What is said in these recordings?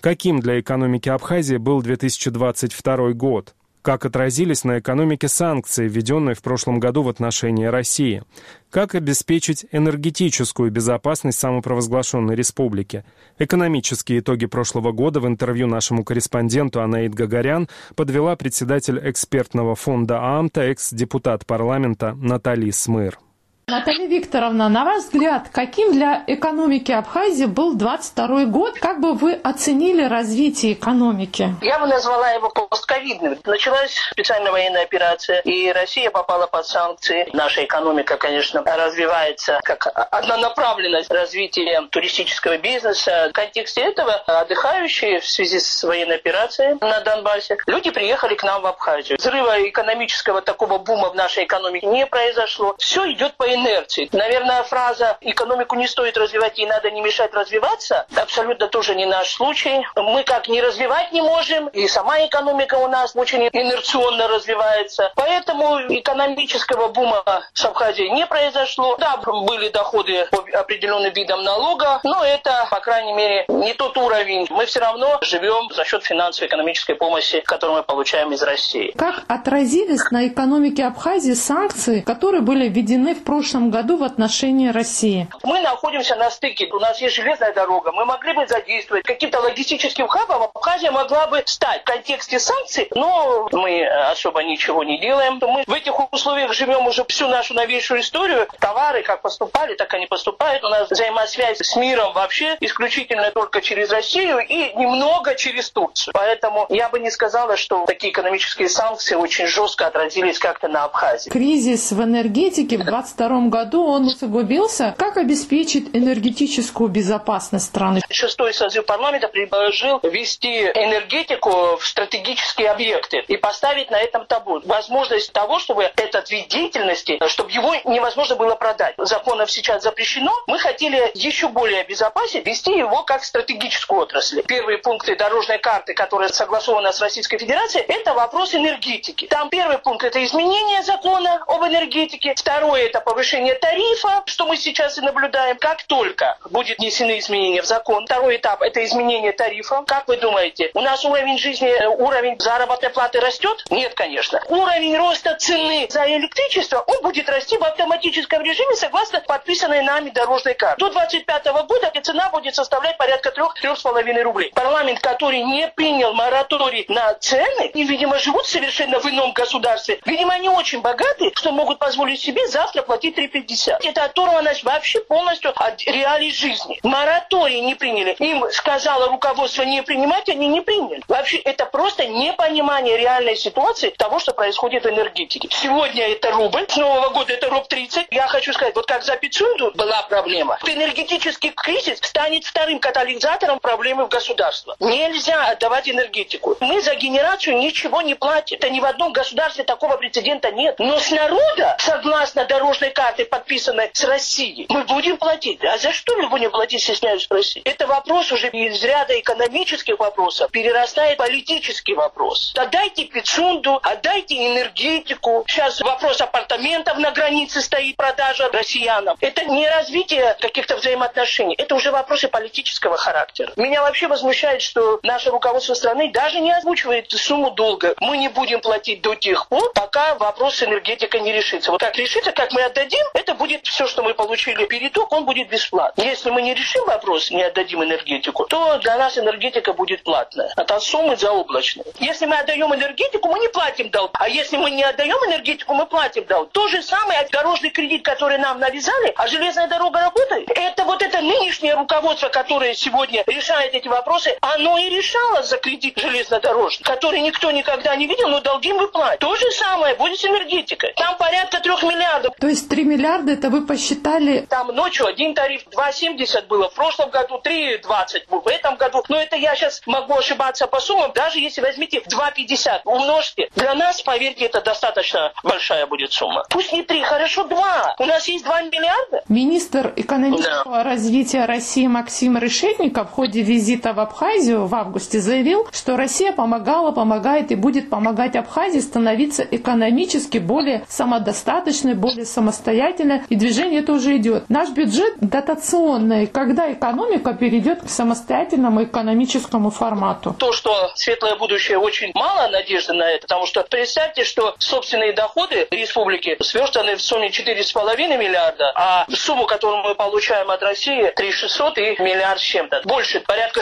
Каким для экономики Абхазии был 2022 год? Как отразились на экономике санкции, введенные в прошлом году в отношении России? Как обеспечить энергетическую безопасность самопровозглашенной республики? Экономические итоги прошлого года в интервью нашему корреспонденту Анаид Гагарян подвела председатель экспертного фонда ААМТа, экс-депутат парламента Натали Смыр. Наталья Викторовна, на ваш взгляд, каким для экономики Абхазии был 2022 год? Как бы вы оценили развитие экономики? Я бы назвала его постковидным. Началась специальная военная операция, и Россия попала под санкции. Наша экономика, конечно, развивается как однонаправленность развития туристического бизнеса. В контексте этого отдыхающие в связи с военной операцией на Донбассе, люди приехали к нам в Абхазию. Взрыва экономического такого бума в нашей экономике не произошло. Все идет по инерции. Наверное, фраза «экономику не стоит развивать, ей надо не мешать развиваться» абсолютно тоже не наш случай. Мы как не развивать не можем, и сама экономика у нас очень инерционно развивается. Поэтому экономического бума с Абхазией не произошло. Да, были доходы по определенным видам налога, но это, по крайней мере, не тот уровень. Мы все равно живем за счет финансово-экономической помощи, которую мы получаем из России. Как отразились на экономике Абхазии санкции, которые были введены в прошлом году в отношении России? Мы находимся на стыке. У нас есть железная дорога. Мы могли бы задействовать каким-то логистическим хабом. Абхазия могла бы стать в контексте санкций, но мы особо ничего не делаем. Мы в этих условиях живем уже всю нашу новейшую историю. Товары как поступали, так они поступают. У нас взаимосвязь с миром вообще исключительно только через Россию и немного через Турцию. Поэтому я бы не сказала, что такие экономические санкции очень жестко отразились как-то на Абхазии. Кризис в энергетике в 2022 году он усугубился. Как обеспечить энергетическую безопасность страны? 6-й созыв парламента предложил ввести энергетику в стратегические объекты и поставить на этом табу. Возможность того, чтобы этот вид деятельности, чтобы его невозможно было продать. Законом сейчас запрещено. Мы хотели еще более обезопасить, ввести его как стратегическую отрасль. Первые пункты дорожной карты, которая согласована с Российской Федерацией, это вопрос энергетики. Там первый пункт – это изменение закона об энергетике. Второе – это повышение тарифа, что мы сейчас и наблюдаем. Как только будут внесены изменения в закон, второй этап – это изменение тарифа. Как вы думаете, у нас уровень жизни, уровень заработной платы растет? Нет, конечно. Уровень роста цены за электричество, он будет расти в автоматическом режиме согласно подписанной нами дорожной карте. До 2025 года цена будет составлять порядка 3-3,5 рублей. Парламент, который не принял мораторий на цены и, видимо, живут совершенно в ином государстве, видимо, они очень богаты, что могут позволить себе завтра платить 3,50. Это оторванность вообще полностью от реалий жизни. Мораторий не приняли. Им сказало руководство не принимать, они не приняли. Вообще это просто непонимание реальной ситуации того, что происходит в энергетике. Сегодня это рубль, с Нового года это рубль 30. Я хочу сказать, вот как за Пицунду была проблема, энергетический кризис станет вторым катализатором проблемы в государстве. Нельзя отдавать энергетику. Мы за генерацию ничего не платим. Это ни в одном государстве такого прецедента нет. Но с народа, согласно дорожной карте, подписанной с Россией, мы будем платить. А за что мы будем платить, стесняюсь спросить? Это вопрос уже из ряда экономических вопросов перерастает в политический вопрос. Отдайте Пицунду, отдайте энергетику. Сейчас вопрос апартаментов на границе стоит, продажа россиянам. Это не развитие каких-то взаимоотношений. Это уже вопросы политического характера. Меня вообще возмущает, что наше руководство страны даже не озвучивает сумму долга. Мы не будем платить до тех пор, пока вопрос с энергетикой не решится. Вот как решится, как мы отдадим, это будет все, что мы получили переток, он будет бесплатный. Если мы не решим вопрос, не отдадим энергетику, то для нас энергетика будет платная. А там суммы заоблачные. Если мы отдаем энергетику, мы не платим долг. А если мы не отдаем энергетику, мы платим долг. То же самое дорожный кредит, который нам навязали, а железная дорога работает. Это нынешнее руководство, которое сегодня решает эти вопросы, оно и решало за кредит железнодорожный, который никто никогда не видел, но долги мы платим. То же самое будет с энергетикой. Там порядка 3 миллиардов. То есть 3 миллиарда, это вы посчитали? Там ночью один тариф 2,70 было, в прошлом году 3,20 в этом году. Но это я сейчас могу ошибаться по суммам, даже если возьмите 2,50, умножьте. Для нас, поверьте, это достаточно большая будет сумма. Пусть не 3, хорошо 2. У нас есть 2 миллиарда. Министр экономического развития России Максим Решетников в ходе визита в Абхазию в августе заявил, что Россия помогала, помогает и будет помогать Абхазии становиться экономически более самодостаточной, более самостоятельной самостоятельно, и движение это уже идет. Наш бюджет дотационный, когда экономика перейдет к самостоятельному экономическому формату. То, что светлое будущее, очень мало надежды на это, потому что представьте, что собственные доходы республики сверстаны в сумме 4,5 миллиарда, а сумму, которую мы получаем от России, 3,600 и миллиард с чем-то. Больше, порядка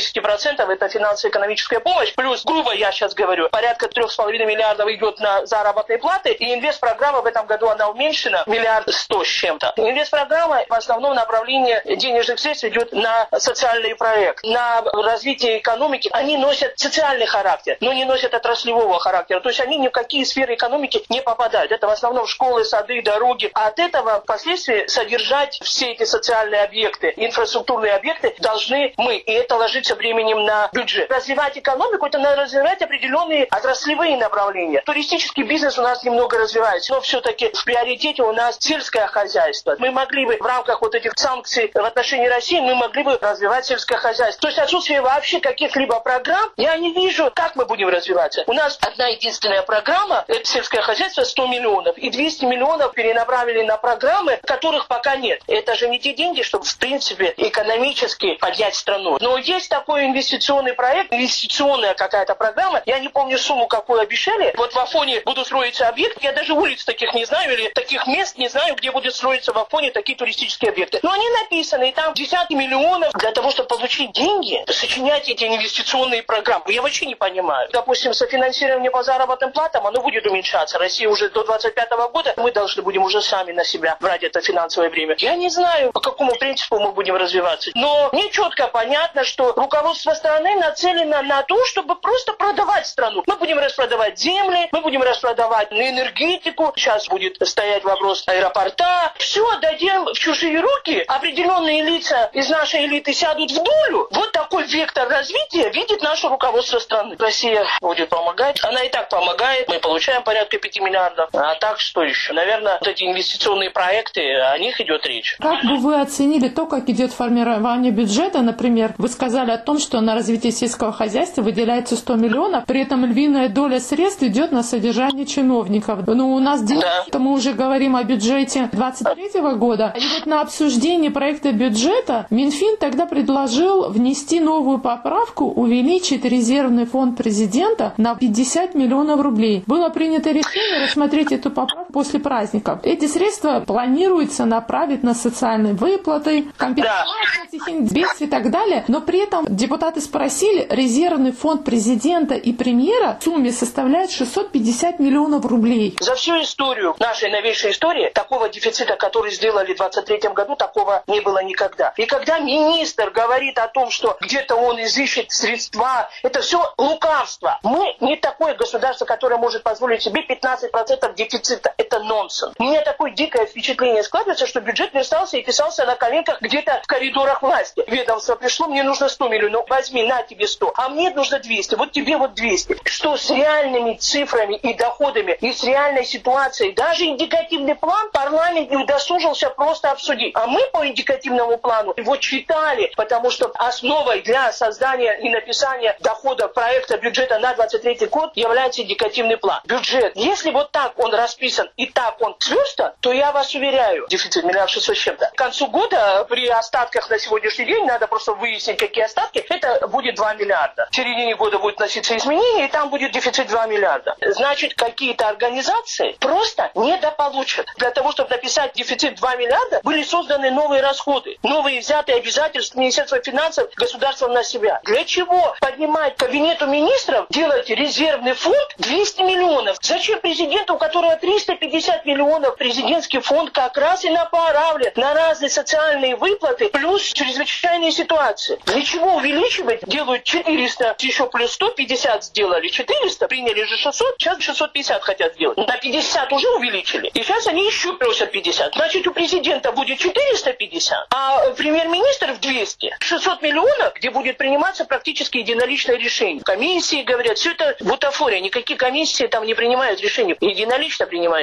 60% это финансово-экономическая помощь, плюс, грубо я сейчас говорю, порядка 3,5 миллиардов идет на заработные платы, и инвестпрограмма в этом году она уменьшена, 1,1 миллиард с чем-то. Инвестпрограмма в основном направление денежных средств идет на социальный проект, на развитие экономики. Они носят социальный характер, но не носят отраслевого характера. То есть они ни в какие сферы экономики не попадают. Это в основном школы, сады, дороги. А от этого впоследствии содержать все эти социальные объекты, инфраструктурные объекты должны мы. И это ложится временем на бюджет. Развивать экономику, это надо развивать определенные отраслевые направления. Туристический бизнес у нас немного развивается, но все-таки в приоритете у нас сельское хозяйство. Мы могли бы в рамках вот этих санкций в отношении России, мы могли бы развивать сельское хозяйство. То есть отсутствие вообще каких-либо программ, я не вижу, как мы будем развиваться. У нас одна единственная программа, это сельское хозяйство, 100 миллионов. И 200 миллионов перенаправили на программы, которых пока нет. Это же не те деньги, чтобы в принципе экономически поднять страну. Но есть такой инвестиционный проект, инвестиционная какая-то программа. Я не помню сумму, какую обещали. Вот в Афоне будут строиться объекты. Я даже улиц таких не знаю, или таких мест не знаю, где будут строиться в Афоне такие туристические объекты. Но они написаны, и там десятки миллионов для того, чтобы получить деньги, сочинять эти инвестиционные программы. Я вообще не понимаю. Допустим, софинансирование по заработным платам, оно будет уменьшаться. Россия уже до 2025 года, мы должны будем уже сами на себя брать это финансовое время. Я не знаю, по какому принципу мы будем развиваться. Но мне четко понятно, что руководство страны нацелено на то, чтобы просто продавать страну. Мы будем распродавать земли, мы будем распродавать энергетику. Сейчас будет стоять вопрос аэропорта. Все отдадим в чужие руки. Определенные лица из нашей элиты сядут в долю. Вот такой вектор развития видит наше руководство страны. Россия будет помогать. Она и так помогает. Мы получаем порядка 5 миллиардов. А так что еще? Наверное, вот эти инвестиционные проекты, о них идет речь. Как бы вы оценили то, как идет формирование бюджета? Например, вы сказали о том, что на развитие сельского хозяйства выделяется 100 миллионов, при этом львиная доля средств идет на содержание чиновников. Ну, у нас мы уже говорим о бюджете 2023 года. И вот на обсуждение проекта бюджета Минфин тогда предложил внести новую поправку, увеличить резервный фонд президента на 50 миллионов рублей. Было принято решение рассмотреть эту поправку после праздников. Эти средства планируется направить на социальные выплаты, компенсацию бедствий и так далее. Но при этом депутаты спросили, резервный фонд президента и премьера в сумме составляет 650 миллионов рублей. За всю историю, нашей новейшей истории, такого дефицита, который сделали в 2023 году, такого не было никогда. И когда министр говорит о том, что где-то он изыщет средства, это все лукавство. Мы не такое государство, которое может позволить себе 15% дефицита. Это нонсенс. У меня такое дикое впечатление складывается, что бюджет верстался и писался на коленках где-то в коридорах власти. Ведомство пришло, мне нужно 100 миллионов, возьми, на тебе 100, а мне нужно 200, вот тебе вот 200. Что с реальными цифрами и доходами, и с реальной ситуацией, даже индикативный план парламент не удосужился просто обсудить. А мы по индикативному плану его читали, потому что основой для создания и написания доходов проекта бюджета на 2023 год является индикативный план. Бюджет, если вот так он расписан и так он сверстан, то я вас уверяю, дефицит 1 600 с чем-то. К концу года при остатках на сегодняшний день, надо просто выяснить, какие остатки, это будет 2 миллиарда. В середине года будет вноситься изменения, и там будет дефицит 2 миллиарда. Значит, какие-то организации просто недополучат. Для того, чтобы написать дефицит 2 миллиарда, были созданы новые расходы, новые взятые обязательства Министерства финансов государством на себя. Для чего поднимать кабинету министров, делать резервный фонд 200 миллионов? Зачем президенту, у которого 350 миллионов, президентский фонд как раз и направлен на разные социальные выплаты, плюс чрезвычайные ситуации? Для чего увеличивать? Делают 400, еще плюс 150 сделали, 400, приняли же 600, сейчас 650 хотят сделать. На 50 уже увеличили. И сейчас они еще просят 50. Значит, у президента будет 450, а премьер-министр в 200. 600 миллионов, где будет приниматься практически единоличное решение. Комиссии говорят, все это бутафория, никакие комиссии там не принимают решения. Единолично принимается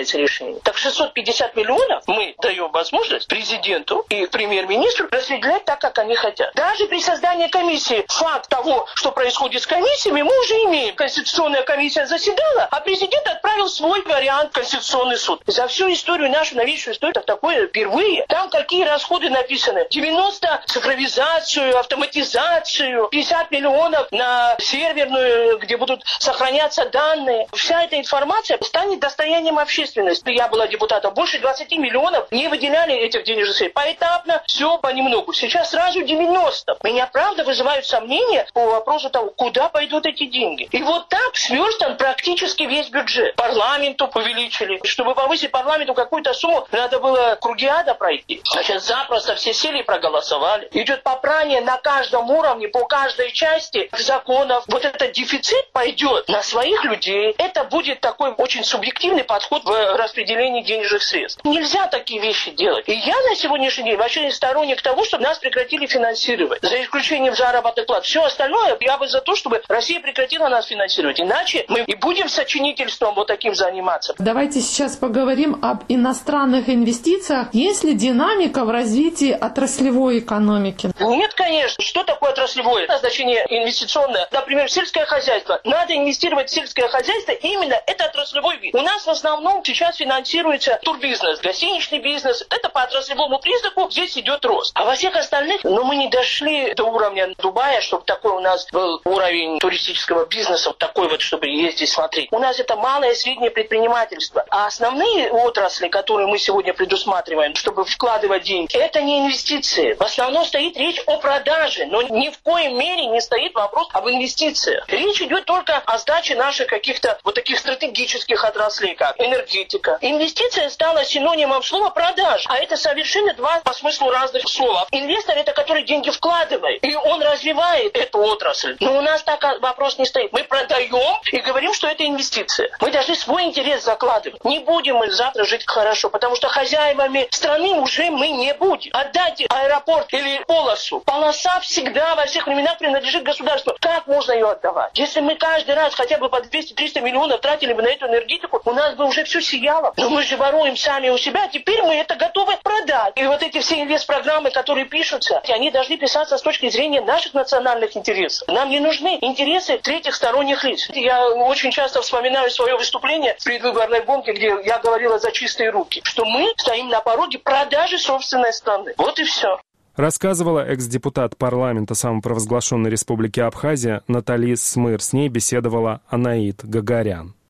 принимается решение. Так 650 миллионов мы даем возможность президенту и премьер-министру распределять так, как они хотят. Даже при создании комиссии факт того, что происходит с комиссиями, мы уже имеем. Конституционная комиссия заседала, а президент отправил свой вариант в Конституционный суд. За всю историю, нашу новейшую историю, такое впервые. Там какие расходы написаны? 90 цифровизацию, автоматизацию, 50 миллионов на серверную, где будут сохраняться данные. Вся эта информация станет достоянием общественности. Я была депутатом. Больше 20 миллионов не выделяли этих денежных средств. Поэтапно, все понемногу. Сейчас сразу 90. Меня правда вызывают сомнения по вопросу того, куда пойдут эти деньги. И вот так сверстан практически весь бюджет. Парламенту увеличили. Чтобы повысить парламенту какую-то сумму, надо было круги ада пройти. Значит, запросто все сели и проголосовали. Идет попрание на каждом уровне, по каждой части законов. Вот этот дефицит пойдет на своих людей. Это будет такой очень субъективный подход в распределении денежных средств. Нельзя такие вещи делать. И я на сегодняшний день вообще сторонник того, чтобы нас прекратили финансировать. За исключением заработных плат. Все остальное я бы за то, чтобы Россия прекратила нас финансировать. Иначе мы и будем сочинительством вот таким заниматься. Давайте сейчас поговорим об иностранных инвестициях. Есть ли динамика в развитии отраслевой экономики? Нет, конечно. Что такое отраслевое? Назначение инвестиционное. Например, сельское хозяйство. Надо инвестировать в сельское хозяйство. Именно это отраслевой вид. У нас в основном сейчас финансируется турбизнес, гостиничный бизнес. Это по отраслевому признаку здесь идет рост. А во всех остальных, мы не дошли до уровня Дубая, чтобы такой у нас был уровень туристического бизнеса, вот такой вот, чтобы ездить смотреть. У нас это малое и среднее предпринимательство. А основные отрасли, которые мы сегодня предусматриваем, чтобы вкладывать деньги, это не инвестиции. В основном стоит речь о продаже, но ни в коем мере не стоит вопрос об инвестициях. Речь идет только о сдаче наших каких-то вот таких стратегических отраслей, как энергетика. Инвестиция стала синонимом слова продаж, а это совершенно два по смыслу разных слова. Инвестор — это который деньги вкладывает, и он развивает эту отрасль. Но у нас так вопрос не стоит. Мы продаем и говорим, что это инвестиция. Мы должны свой интерес закладывать. Не будем мы завтра жить хорошо, потому что хозяевами страны уже мы не будем. Отдайте аэропорт или полосу. Полоса всегда во всех временах принадлежит государству. Как можно ее отдавать? Если мы каждый раз хотя бы по 200-300 миллионов тратили бы на эту энергетику, у нас бы уже все сияло. Но мы же воруем сами у себя, а теперь мы это готовы продать. И вот эти все инвестпрограммы, которые пишутся, они должны писаться с точки зрения наших национальных интересов. Нам не нужны интересы третьих сторонних лиц. Я очень часто вспоминаю свое выступление в предвыборной гонке, где я говорила за чистые руки, что мы стоим на пороге продажи собственной страны. Вот и все. Рассказывала экс-депутат парламента самопровозглашенной республики Абхазия Натали Смыр. С ней беседовала Анаит Гагарян.